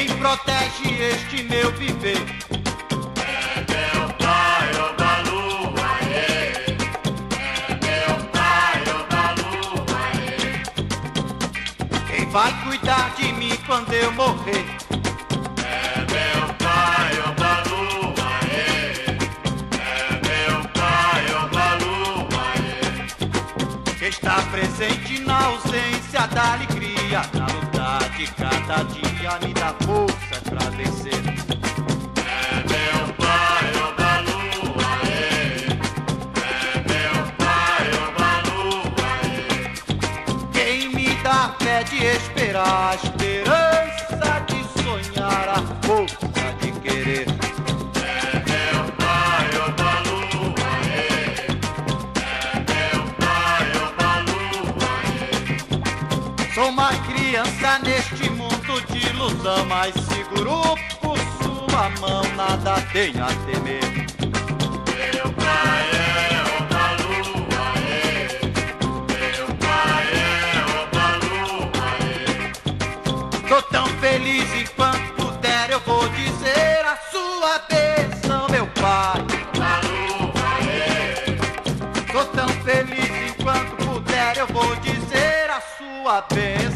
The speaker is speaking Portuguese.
quem protege este meu viver. É meu pai, ô Balu, aê. É meu pai, ô Balu, aê. Quem vai cuidar de mim quando eu morrer. É meu pai, ô Balu, aê. É meu pai, ô Balu, aê. Que está presente na ausência da alegria, na luta de cada dia me dá força pra vencer. É meu pai, ô Balu, aê. É meu pai, ô Balu, aê. Quem me dá fé de esperar, a esperança de sonhar, a força de querer. É meu pai, ô Balu, aê. É meu pai, ô Balu, aê. Sou uma criança neste mundo de ilusão, mas seguro por sua mão, nada tenho a temer. Meu pai é o Balu, aê. Meu pai é o Balu, aê. Tô tão feliz enquanto puder, eu vou dizer a sua bênção, meu pai. Balu, aê. Tô tão feliz enquanto puder, eu vou dizer a sua bênção.